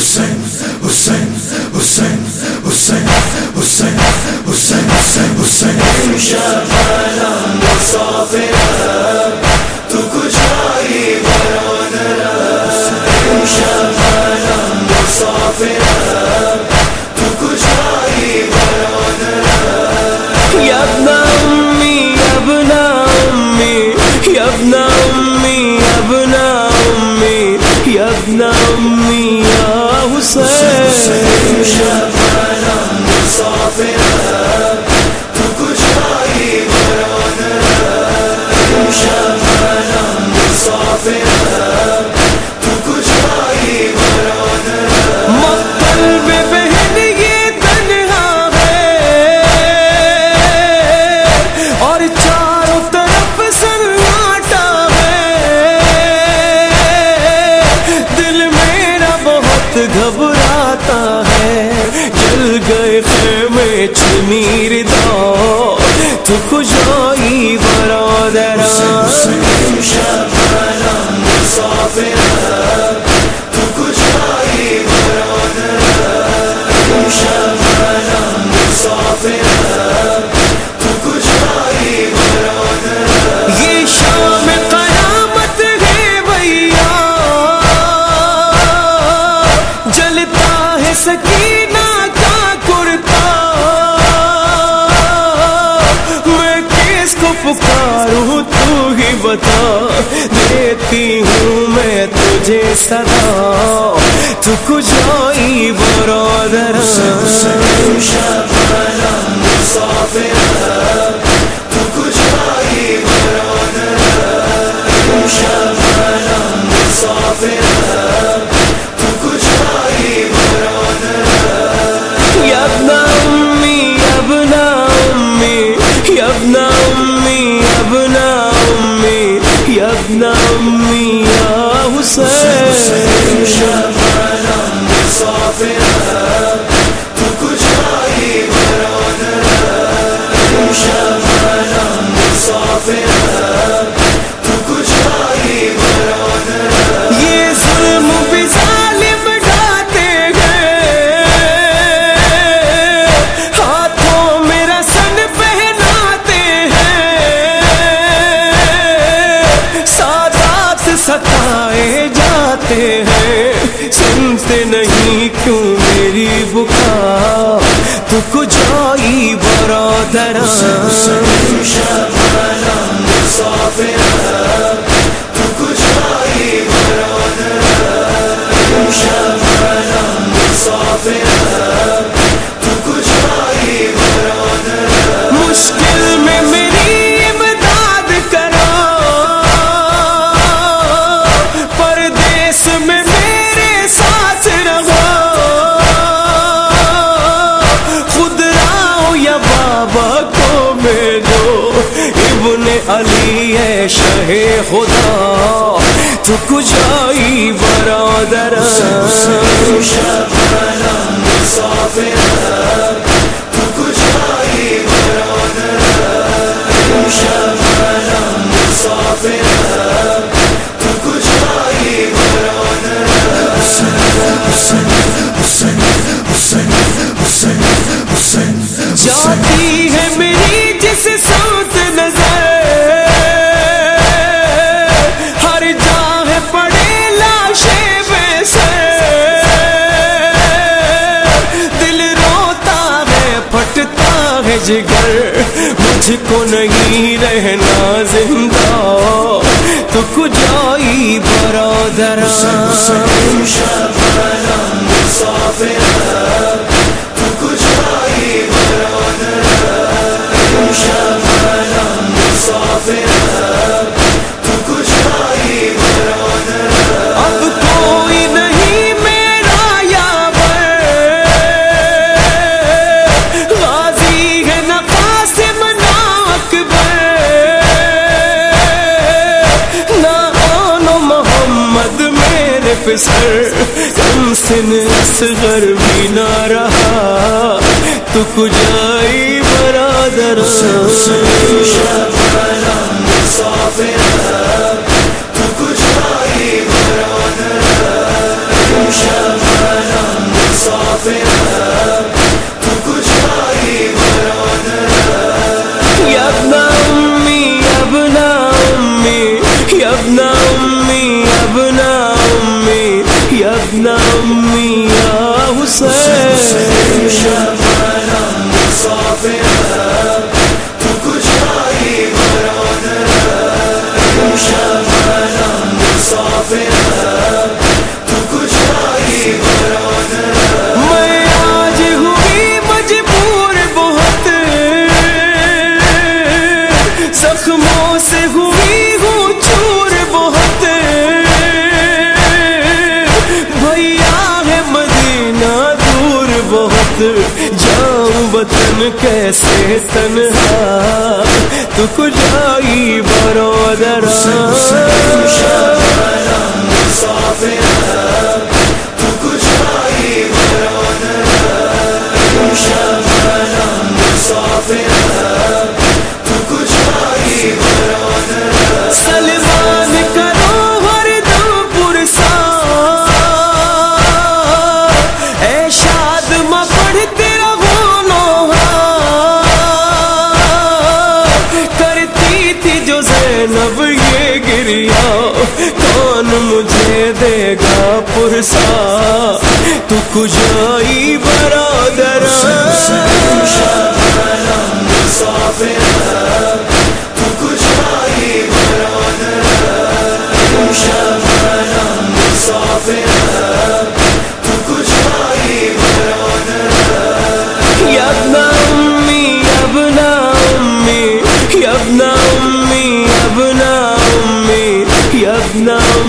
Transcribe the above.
حسین حسین حسین حسین حسین حسین حسین حسین شبانہ مسافر تو کجایی برادر شبانہ مسافر تو کجایی برادر یا ابن امی یا ابن امی یا ابن امی یا ابن امی یا ابن امی یا حسین شبانہ مسافر تو کجایی برادر شبانہ مسافر تو کجایی برادر مقتل میں بہن یہ تنہا ہے اور چاروں طرف سناٹا ہے، دل میرا بہت گھبراتا ہے، جل گئے خیمے چنیر دا تو کجایی برادر شبانہ مسافر تو کجایی برادر شبانہ مسافر تو کجایی برادر یہ شام قیامت ہے بھیا، جلتا ہے سکینہ کا کرتا، میں کس کو پکاروں تو ہی بتا، دیتی ہوں میں تجھے صدا تو کجایی برادر شبانہ مسافر تو کجایی برادر شبانہ مسافر تو کجایی برادر یا ابن امی یا ابن امی یا ابن امی یا ابن امی یا ابن امی یا حسین شبانہ مسافر تو کجایی برادر شبانہ مسافر تو کجایی برادر یہ ظلم بھی ظالم ڈھاتے ہیں، ہاتھوں میں رسن پہناتے ہیں، سادات ستائے جاتے ہیں، سنتے نہیں کیوں میری بکا تو کجایی برادر شبانہ مسافر تو کجایی برادر شبانہ مسافر تو کجایی برادر مشکل میں میری امداد کرو، پردیس میں میرے ساتھ رہو، خود راؤ یا بابا کو بھیجو، ابن علی ہے شہ خدا تو کجایی برادر شبانہ مسافر تو کجایی برادر شبانہ مسافر تو کجایی برادر حسین حسین حسین حسین حسین جاتی ہے میری جس سمت نظر، ہر جاہ پڑے لاشیں بے سر، دل روتا ہے پھٹتا ہے جگر، مجھ کو نہیں رہنا زندہ تو کجایی برادر شبانہ مسافر تو کجایی برادر شبانہ مسافر تو کجایی برادر اب کوئی نہیں میرا یاور، غازی ہے نہ قاسم نہ اکبر، نہ آن و محمد میرے پسر، کم سن اصغر بھی نہ رہا تو کجایی برادر شبانہ مسافر تو کجایی برادر شبانہ ابنا امی یا حسین شمعنا مسافر ہے تو کچھ آئی بران ہے شمعنا مسافر ہے تو کچھ آئی بران ہے میں آج ہوئی مجبور بہت زخموں سے ہوئی ہوں چور بہت بھیا ہے مدینہ دور بہت جاؤں وطن کیسے تنہا تو کجائی برادرا شمعنا مسافر ہے تو کچھ آئی بران ہے شمعنا مسافر ہے تو کچھ آئی بران ہے سلمان کرو ہر دم پرسا اے شاد میں پڑھتے رہو نوحہ کرتی تھی جو زینب یہ گریا کون مجھے دے گا پرسا تو کجائی برادرا شمعنا مسافر ہے تو کچھ آئی بران ہے شمعنا مسافر ہے تو کچھ آئی بران ہے یا ابنا امی یا ابنا امی یا ابنا امی یا ابنا امی یا ابنا